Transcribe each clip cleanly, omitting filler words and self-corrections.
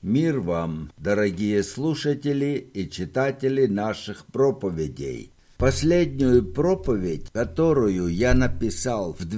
Мир вам, дорогие слушатели и читатели наших проповедей. Последнюю проповедь, которую я написал в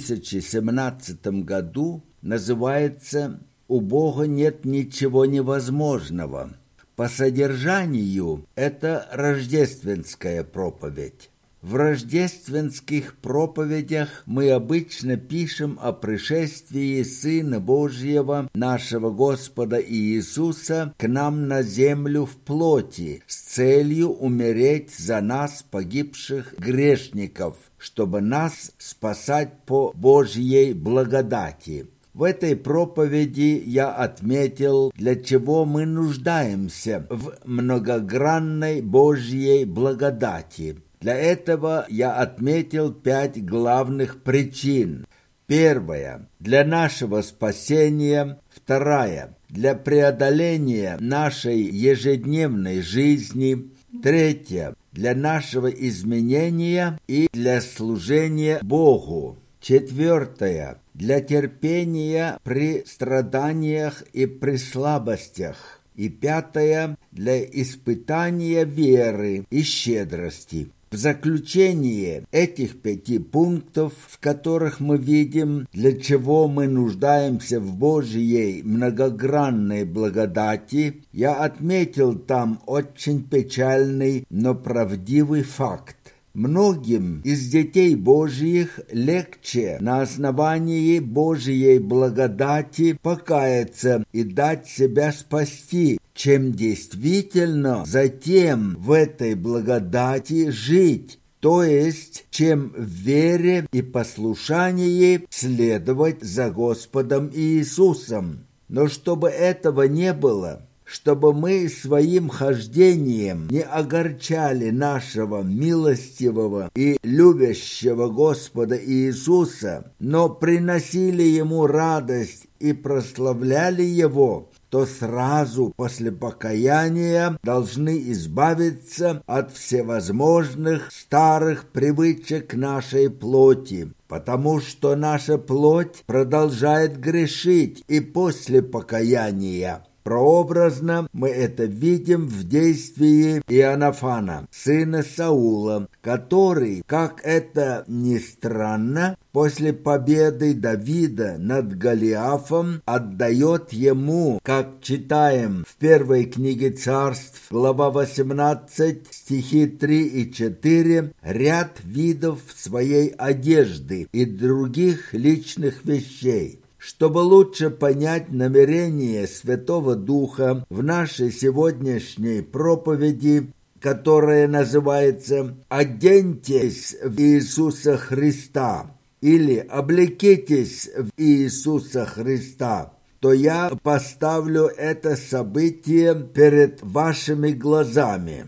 2017 году, называется «У Бога нет ничего невозможного». По содержанию это рождественская проповедь. В рождественских проповедях мы обычно пишем о пришествии Сына Божьего, нашего Господа Иисуса, к нам на землю в плоти, с целью умереть за нас, погибших грешников, чтобы нас спасать по Божьей благодати. В этой проповеди я отметил, для чего мы нуждаемся в многогранной Божьей благодати. Для этого я отметил 5 главных причин. Первая – для нашего спасения. Вторая – для преодоления нашей ежедневной жизни. Третья – для нашего изменения и для служения Богу. Четвертая – для терпения при страданиях и при слабостях. И пятая – для испытания веры и щедрости. В заключение этих 5 пунктов, в которых мы видим, для чего мы нуждаемся в Божьей многогранной благодати, я отметил там очень печальный, но правдивый факт. Многим из детей Божьих легче на основании Божьей благодати покаяться и дать себя спасти, чем действительно затем в этой благодати жить, то есть чем в вере и послушании следовать за Господом Иисусом. Но чтобы этого не было, чтобы мы своим хождением не огорчали нашего милостивого и любящего Господа Иисуса, но приносили Ему радость и прославляли Его, то сразу после покаяния должны избавиться от всевозможных старых привычек нашей плоти, потому что наша плоть продолжает грешить и после покаяния. Прообразно мы это видим в действии Иоаннафана, сына Саула, который, как это ни странно, после победы Давида над Голиафом отдает ему, как читаем в первой книге Царств, глава 18, стихи 3 и 4, ряд видов своей одежды и других личных вещей. Чтобы лучше понять намерение Святого Духа в нашей сегодняшней проповеди, которая называется «Оденьтесь в Иисуса Христа» или «Облекитесь в Иисуса Христа», то я поставлю это событие перед вашими глазами.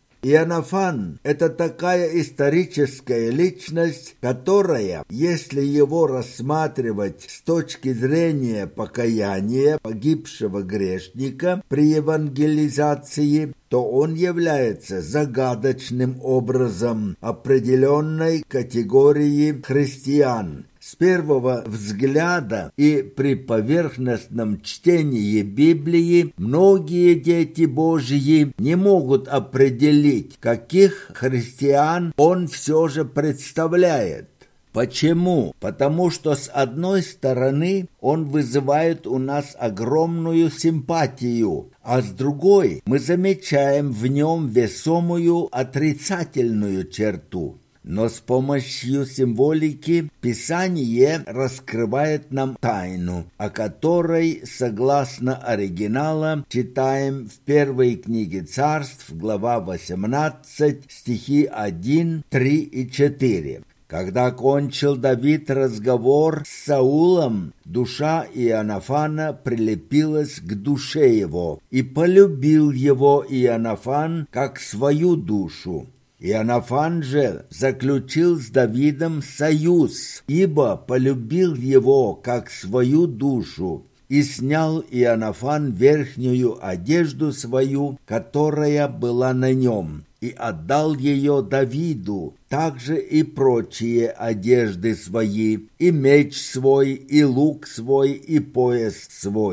Иоаннафан – это такая историческая личность, которая, если его рассматривать с точки зрения покаяния погибшего грешника при евангелизации, то он является загадочным образом определенной категории христиан. С первого взгляда и при поверхностном чтении Библии многие дети Божьи не могут определить, каких христиан он все же представляет. Почему? Потому что, с одной стороны, он вызывает у нас огромную симпатию, а с другой мы замечаем в нем весомую отрицательную черту. Но с помощью символики Писание раскрывает нам тайну, о которой, согласно оригинала, читаем в первой книге Царств, глава 18, стихи 1, 3 и 4. Когда кончил Давид разговор с Саулом, душа Иоаннафана прилепилась к душе его, и полюбил его Иоаннафан как свою душу. Иоаннафан же заключил с Давидом союз, ибо полюбил его как свою душу, и снял Иоаннафан верхнюю одежду свою, которая была на нем, и отдал ее Давиду, также и прочие одежды свои, и меч свой, и лук свой, и пояс свой.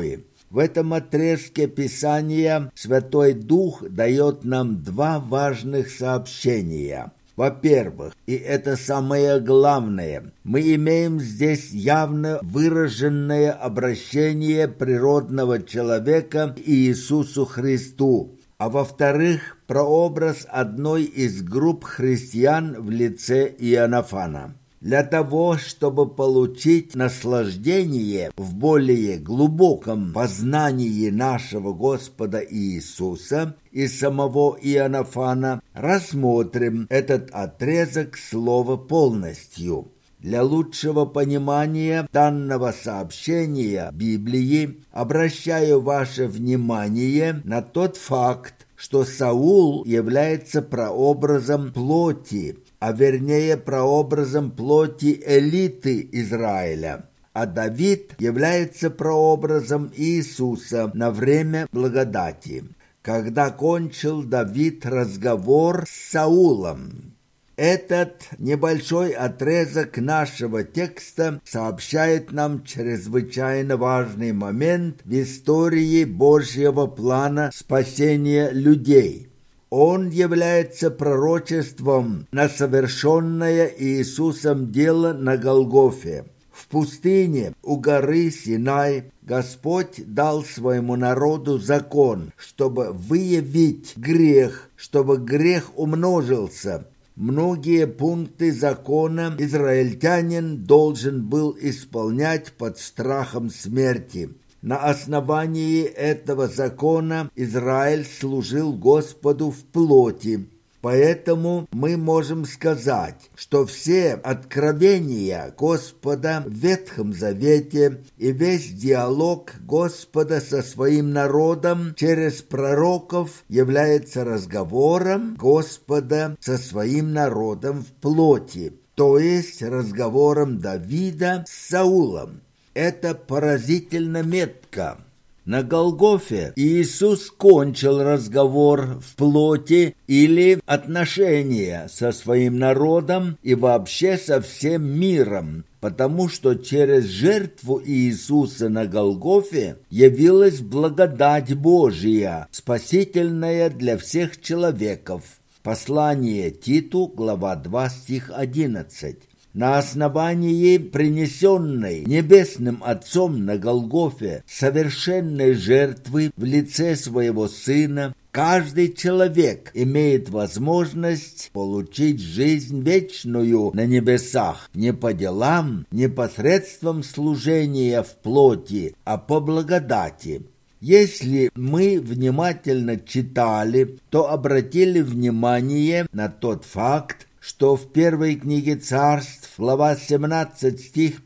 В этом отрезке Писания Святой Дух дает нам два важных сообщения. Во-первых, и это самое главное, мы имеем здесь явно выраженное обращение природного человека к Иисусу Христу. А во-вторых, прообраз одной из групп христиан в лице Иоаннафана. Для того, чтобы получить наслаждение в более глубоком познании нашего Господа Иисуса и самого Иоаннафана, рассмотрим этот отрезок слова полностью. Для лучшего понимания данного сообщения Библии обращаю ваше внимание на тот факт, что Саул является прообразом плоти, а вернее прообразом плоти элиты Израиля, а Давид является прообразом Иисуса на время благодати, когда кончил Давид разговор с Саулом. Этот небольшой отрезок нашего текста сообщает нам чрезвычайно важный момент в истории Божьего плана спасения людей. Он является пророчеством на совершенное Иисусом дело на Голгофе. В пустыне у горы Синай Господь дал своему народу закон, чтобы выявить грех, чтобы грех умножился. Многие пункты закона израильтянин должен был исполнять под страхом смерти. На основании этого закона Израиль служил Господу в плоти. Поэтому мы можем сказать, что все откровения Господа в Ветхом Завете и весь диалог Господа со своим народом через пророков является разговором Господа со своим народом в плоти, то есть разговором Давида с Саулом. Это поразительно метко. На Голгофе Иисус кончил разговор в плоти или отношения со своим народом и вообще со всем миром, потому что через жертву Иисуса на Голгофе явилась благодать Божия, спасительная для всех человеков. Послание Титу, глава 2, стих 11. На основании принесенной Небесным Отцом на Голгофе совершенной жертвы в лице своего Сына, каждый человек имеет возможность получить жизнь вечную на небесах не по делам, не посредством служения в плоти, а по благодати. Если мы внимательно читали, то обратили внимание на тот факт, что в первой книге Царств, глава 17, стих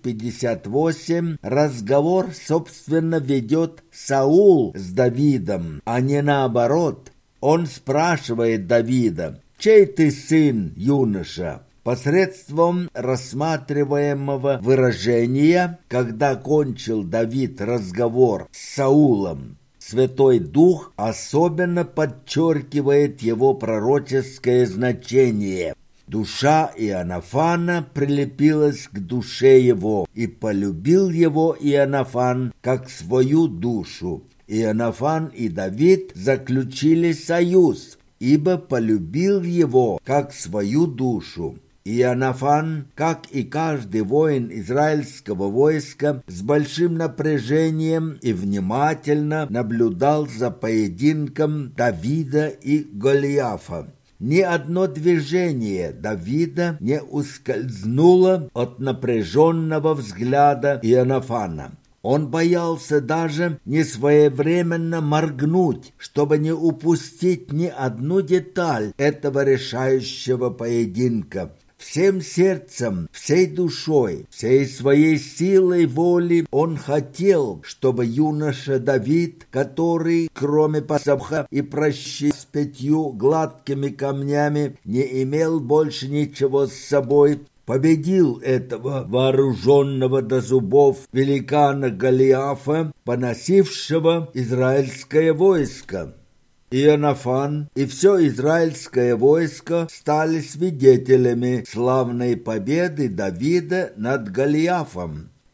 58, разговор, собственно, ведет Саул с Давидом, а не наоборот. Он спрашивает Давида: «Чей ты сын, юноша?» Посредством рассматриваемого выражения, когда кончил Давид разговор с Саулом, Святой Дух особенно подчеркивает его пророческое значение. Душа Иоаннафана прилепилась к душе его, и полюбил его Иоаннафан как свою душу. Иоаннафан и Давид заключили союз, ибо полюбил его как свою душу. Иоаннафан, как и каждый воин израильского войска, с большим напряжением и внимательно наблюдал за поединком Давида и Голиафа. Ни одно движение Давида не ускользнуло от напряженного взгляда Иоаннафана. Он боялся даже несвоевременно моргнуть, чтобы не упустить ни одну деталь этого решающего поединка. Всем сердцем, всей душой, всей своей силой воли он хотел, чтобы юноша Давид, который, кроме посоха и пращи с 5 гладкими камнями, не имел больше ничего с собой, победил этого вооруженного до зубов великана Голиафа, поносившего израильское войско. Иоаннафан и все израильское войско стали свидетелями славной победы Давида над Голиафом.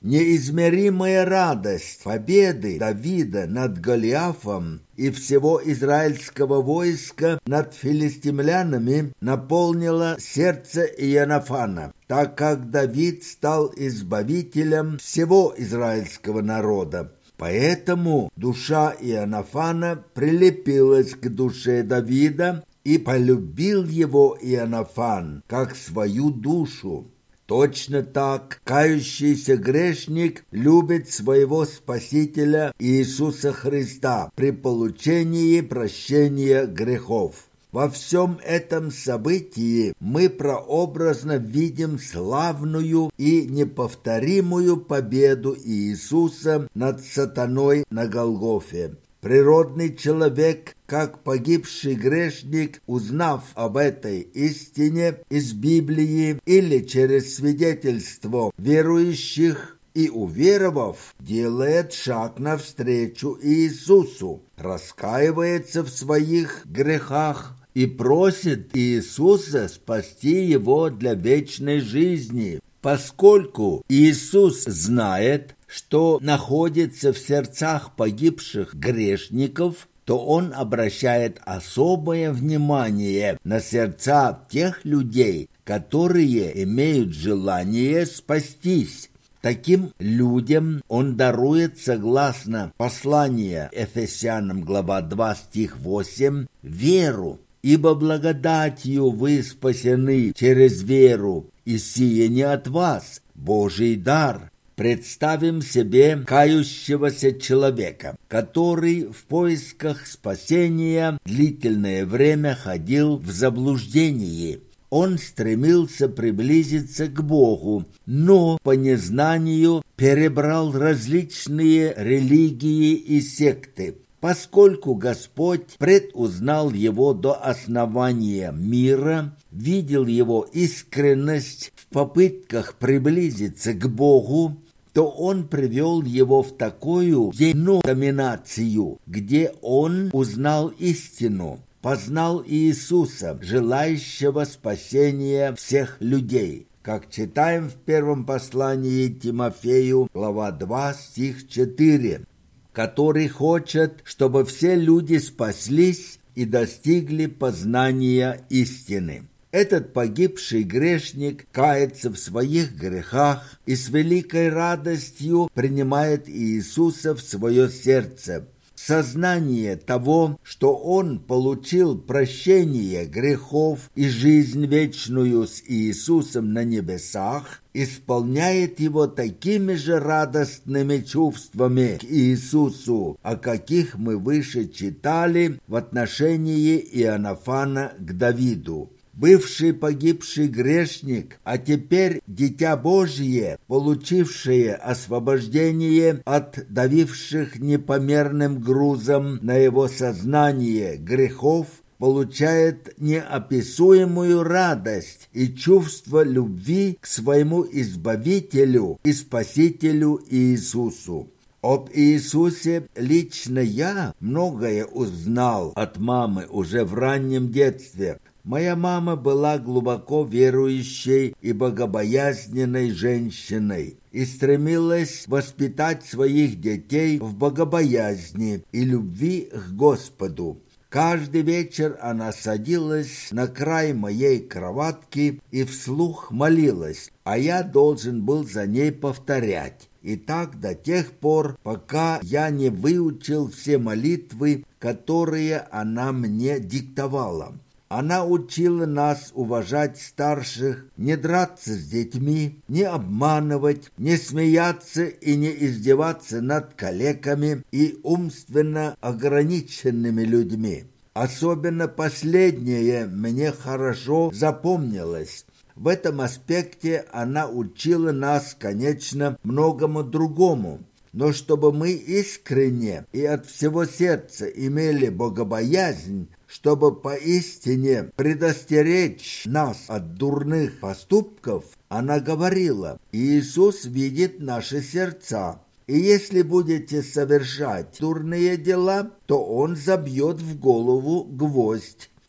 Неизмеримая радость победы Давида над Голиафом и всего израильского войска над филистимлянами наполнила сердце Иоаннафана, так как Давид стал избавителем всего израильского народа. Поэтому душа Иоаннафана прилепилась к душе Давида, и полюбил его Иоаннафан как свою душу. Точно так кающийся грешник любит своего Спасителя Иисуса Христа при получении прощения грехов. Во всем этом событии мы прообразно видим славную и неповторимую победу Иисуса над сатаной на Голгофе. Природный человек, как погибший грешник, узнав об этой истине из Библии или через свидетельство верующих и уверовав, делает шаг навстречу Иисусу, раскаивается в своих грехах и просит Иисуса спасти его для вечной жизни. Поскольку Иисус знает, что находится в сердцах погибших грешников, то Он обращает особое внимание на сердца тех людей, которые имеют желание спастись. Таким людям Он дарует, согласно посланию Ефесянам, глава 2, стих 8, веру. «Ибо благодатью вы спасены через веру, и сие не от вас, Божий дар». Представим себе кающегося человека, который в поисках спасения длительное время ходил в заблуждении. Он стремился приблизиться к Богу, но по незнанию перебрал различные религии и секты. Поскольку Господь предузнал его до основания мира, видел его искренность в попытках приблизиться к Богу, то Он привел его в такую деноминацию, где он узнал истину, познал Иисуса, желающего спасения всех людей. Как читаем в первом послании Тимофею, глава 2, стих 4, который хочет, чтобы все люди спаслись и достигли познания истины. Этот погибший грешник кается в своих грехах и с великой радостью принимает Иисуса в свое сердце. Сознание того, что он получил прощение грехов и жизнь вечную с Иисусом на небесах, исполняет его такими же радостными чувствами к Иисусу, о каких мы выше читали в отношении Иоаннафана к Давиду. Бывший погибший грешник, а теперь дитя Божье, получившее освобождение от давивших непомерным грузом на его сознание грехов, получает неописуемую радость и чувство любви к своему Избавителю и Спасителю Иисусу. Об Иисусе лично я многое узнал от мамы уже в раннем детстве. Моя мама была глубоко верующей и богобоязненной женщиной и стремилась воспитать своих детей в богобоязни и любви к Господу. Каждый вечер она садилась на край моей кроватки и вслух молилась, а я должен был за ней повторять. И так до тех пор, пока я не выучил все молитвы, которые она мне диктовала. Она учила нас уважать старших, не драться с детьми, не обманывать, не смеяться и не издеваться над калеками и умственно ограниченными людьми. Особенно последнее мне хорошо запомнилось. В этом аспекте она учила нас, конечно, многому другому. Но чтобы мы искренне и от всего сердца имели богобоязнь, чтобы поистине предостеречь нас от дурных поступков, она говорила: «Иисус видит наши сердца, и если будете совершать дурные дела, то Он забьет в голову гвоздь».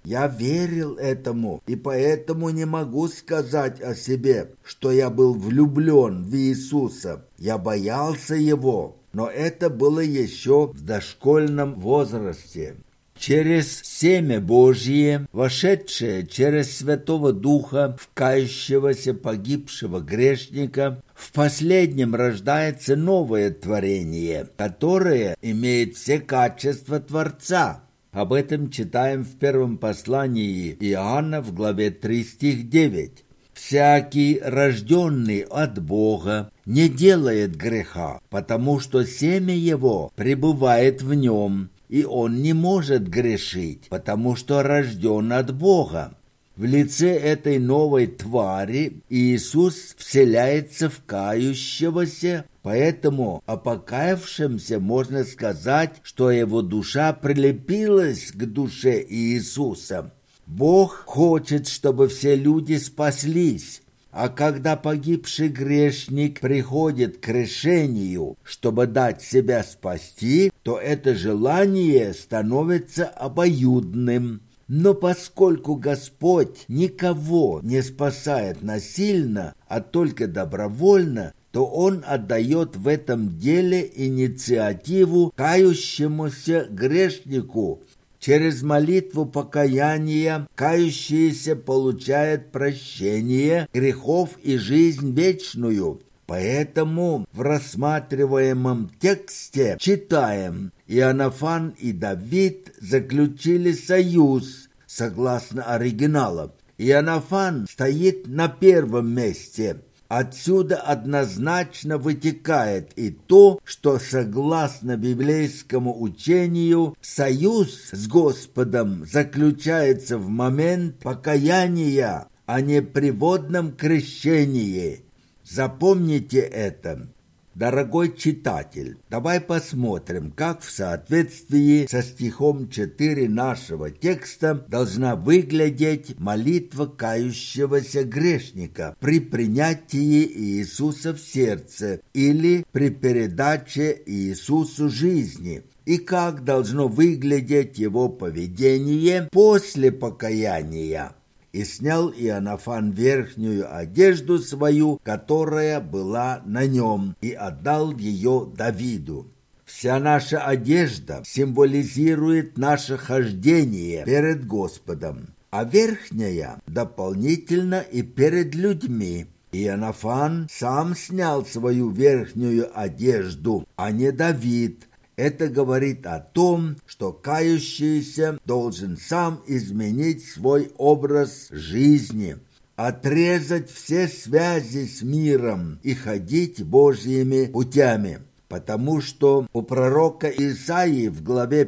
Я верил этому, и поэтому не могу сказать о себе, что я был влюблен в Иисуса. Я боялся Его, но это было еще в дошкольном возрасте. Через семя Божье, вошедшее через Святого Духа в кающегося погибшего грешника, в последнем рождается новое творение, которое имеет все качества Творца. Об этом читаем в первом послании Иоанна в главе 3, стих 9. «Всякий, рожденный от Бога, не делает греха, потому что семя его пребывает в нем, и он не может грешить, потому что рожден от Бога». В лице этой новой твари Иисус вселяется в кающегося, поэтому о покаявшемся можно сказать, что его душа прилепилась к душе Иисуса. Бог хочет, чтобы все люди спаслись, а когда погибший грешник приходит к решению, чтобы дать себя спасти, то это желание становится обоюдным. Но поскольку Господь никого не спасает насильно, а только добровольно, то Он отдает в этом деле инициативу кающемуся грешнику. Через молитву покаяния кающийся получает прощение грехов и жизнь вечную. Поэтому в рассматриваемом тексте читаем: Иоаннафан и Давид заключили союз, согласно оригиналу. Иоаннафан стоит на первом месте. Отсюда однозначно вытекает и то, что, согласно библейскому учению, союз с Господом заключается в момент покаяния, а не при водном крещении. Запомните это. Дорогой читатель, давай посмотрим, как в соответствии со стихом 4 нашего текста должна выглядеть молитва кающегося грешника при принятии Иисуса в сердце или при передаче Иисусу жизни, и как должно выглядеть его поведение после покаяния. И снял Иоаннафан верхнюю одежду свою, которая была на нем, и отдал ее Давиду. Вся наша одежда символизирует наше хождение перед Господом, а верхняя дополнительно и перед людьми. Иоаннафан сам снял свою верхнюю одежду, а не Давид. Это говорит о том, что кающийся должен сам изменить свой образ жизни, отрезать все связи с миром и ходить Божьими путями. Потому что у пророка Исаии в главе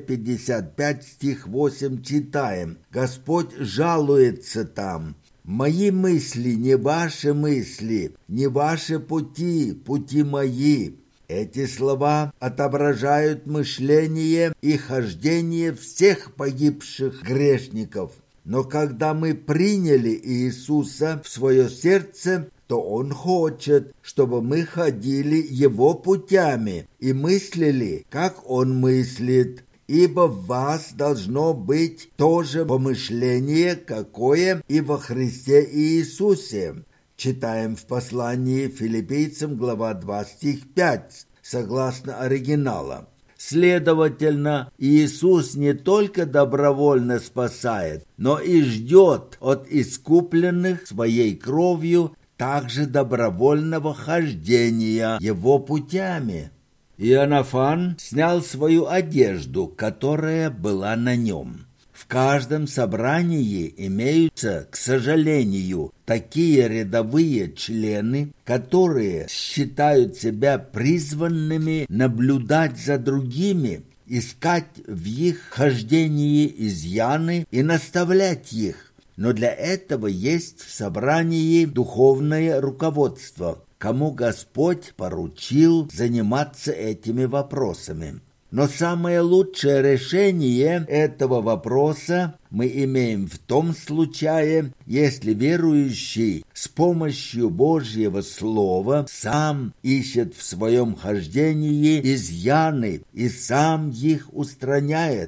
55 стих 8 читаем: «Господь жалуется там: мои мысли не ваши мысли, не ваши пути, пути мои». Эти слова отображают мышление и хождение всех погибших грешников. Но когда мы приняли Иисуса в свое сердце, то Он хочет, чтобы мы ходили Его путями и мыслили, как Он мыслит. Ибо в вас должно быть то же помышление, какое и во Христе Иисусе. Читаем в послании Филиппийцам, глава 2, стих 5, согласно оригиналу. Следовательно, Иисус не только добровольно спасает, но и ждет от искупленных своей кровью также добровольного хождения Его путями. Иоаннафан снял свою одежду, которая была на нем. В каждом собрании имеются, к сожалению, такие рядовые члены, которые считают себя призванными наблюдать за другими, искать в их хождении изъяны и наставлять их. Но для этого есть в собрании духовное руководство, кому Господь поручил заниматься этими вопросами. Но самое лучшее решение этого вопроса мы имеем в том случае, если верующий с помощью Божьего Слова сам ищет в своем хождении изъяны и сам их устраняет.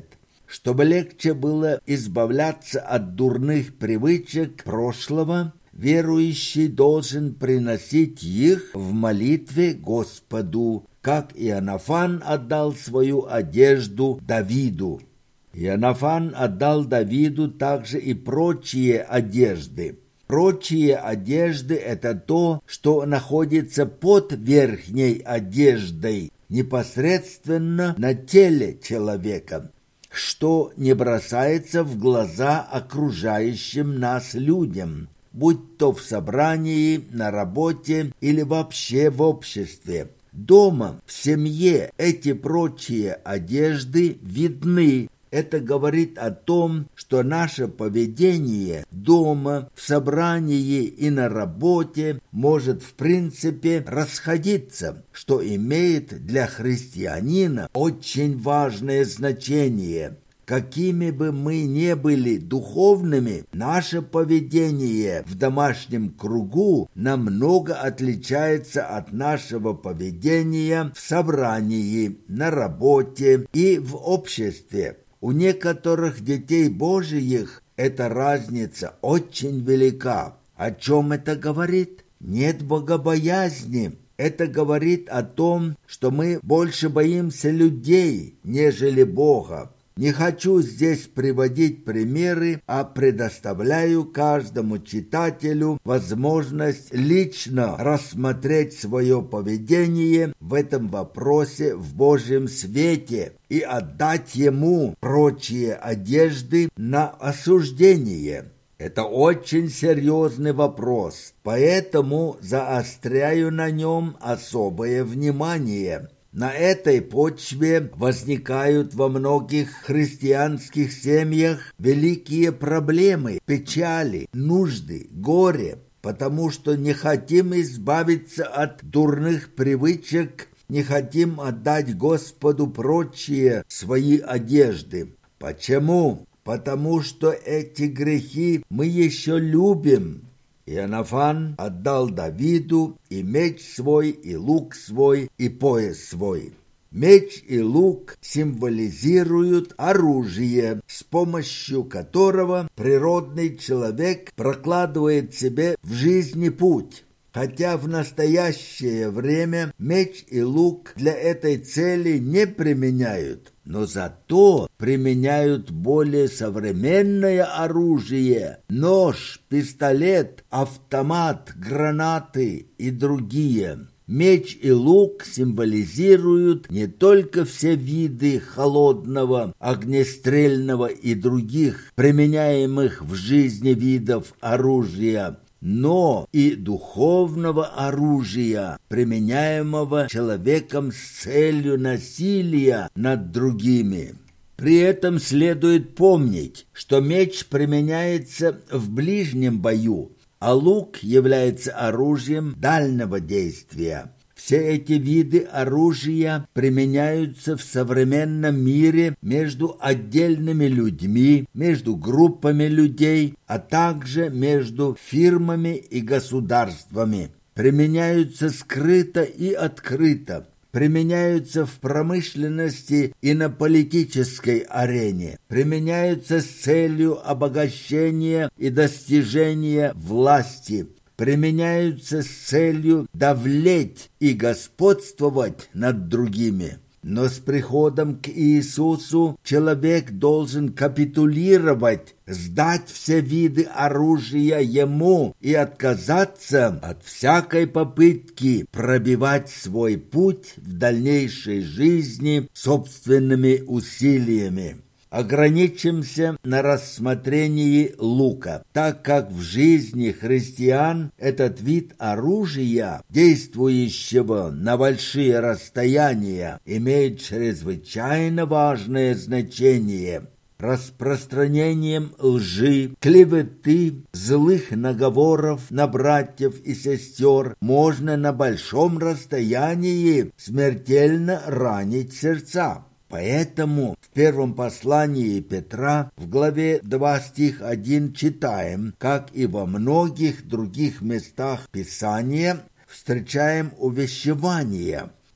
Чтобы легче было избавляться от дурных привычек прошлого, верующий должен приносить их в молитве Господу, как Иоаннафан отдал свою одежду Давиду. Иоаннафан отдал Давиду также и прочие одежды. Прочие одежды – это то, что находится под верхней одеждой, непосредственно на теле человека, что не бросается в глаза окружающим нас людям, будь то в собрании, на работе или вообще в обществе. Дома, в семье эти прочие одежды видны. Это говорит о том, что наше поведение дома, в собрании и на работе может в принципе расходиться, что имеет для христианина очень важное значение. Какими бы мы ни были духовными, наше поведение в домашнем кругу намного отличается от нашего поведения в собрании, на работе и в обществе. У некоторых детей Божиих эта разница очень велика. О чем это говорит? Нет богобоязни. Это говорит о том, что мы больше боимся людей, нежели Бога. Не хочу здесь приводить примеры, а предоставляю каждому читателю возможность лично рассмотреть свое поведение в этом вопросе в Божьем свете и отдать ему прочие одежды на осуждение. Это очень серьезный вопрос, поэтому заостряю на нем особое внимание. На этой почве возникают во многих христианских семьях великие проблемы, печали, нужды, горе, потому что не хотим избавиться от дурных привычек, не хотим отдать Господу прочие свои одежды. Почему? Потому что эти грехи мы еще любим. Иоаннафан отдал Давиду и меч свой, и лук свой, и пояс свой. Меч и лук символизируют оружие, с помощью которого природный человек прокладывает себе в жизни путь. Хотя в настоящее время меч и лук для этой цели не применяют, но зато применяют более современное оружие – нож, пистолет, автомат, гранаты и другие. Меч и лук символизируют не только все виды холодного, огнестрельного и других применяемых в жизни видов оружия, но и духовного оружия, применяемого человеком с целью насилия над другими. При этом следует помнить, что меч применяется в ближнем бою, а лук является оружием дальнего действия. Все эти виды оружия применяются в современном мире между отдельными людьми, между группами людей, а также между фирмами и государствами. Применяются скрыто и открыто. Применяются в промышленности и на политической арене. Применяются с целью обогащения и достижения власти. Применяются с целью давлеть и господствовать над другими. Но с приходом к Иисусу человек должен капитулировать, сдать все виды оружия Ему и отказаться от всякой попытки пробивать свой путь в дальнейшей жизни собственными усилиями. Ограничимся на рассмотрении лука, так как в жизни христиан этот вид оружия, действующего на большие расстояния, имеет чрезвычайно важное значение. Распространением лжи, клеветы, злых наговоров на братьев и сестер можно на большом расстоянии смертельно ранить сердца. Поэтому в первом послании Петра в главе 2 стих 1 читаем, как и во многих других местах Писания, встречаем увещевание.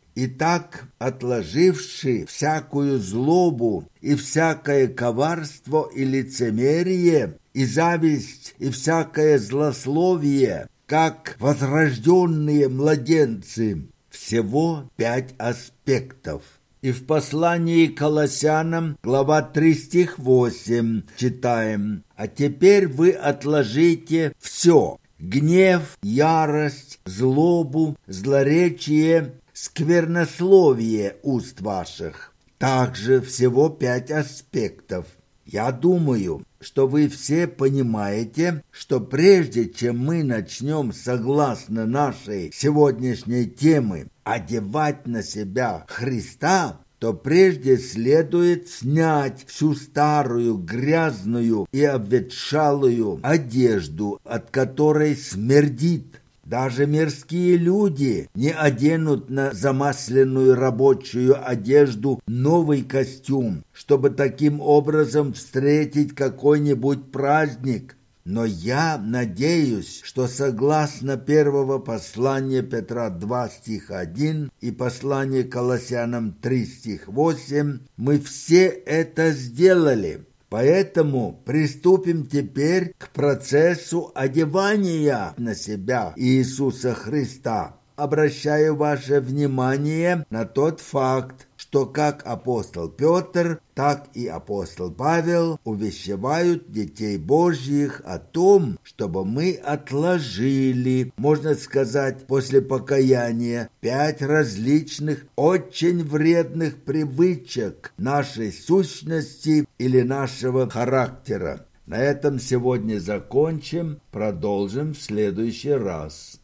Итак, отложивши всякую злобу и всякое коварство и лицемерие, и зависть, и всякое злословие, как возрожденные младенцы, всего 5 аспектов. И в послании к Колоссянам, глава 3, стих 8, читаем: «А теперь вы отложите все: гнев, ярость, злобу, злоречие, сквернословие уст ваших». Также всего 5 аспектов. Я думаю, что вы все понимаете, что прежде чем мы начнем, согласно нашей сегодняшней темы, одевать на себя Христа, то прежде следует снять всю старую, грязную и обветшалую одежду, от которой смердит. Даже мирские люди не оденут на замасленную рабочую одежду новый костюм, чтобы таким образом встретить какой-нибудь праздник. Но я надеюсь, что согласно первого послания Петра 2, стих 1 и послания Колоссянам 3, стих 8, мы все это сделали. Поэтому приступим теперь к процессу одевания на себя Иисуса Христа. Обращаю ваше внимание на тот факт, что как апостол Петр, так и апостол Павел увещевают детей Божьих о том, чтобы мы отложили, можно сказать, после покаяния 5 различных, очень вредных привычек нашей сущности или нашего характера. На этом сегодня закончим, продолжим в следующий раз.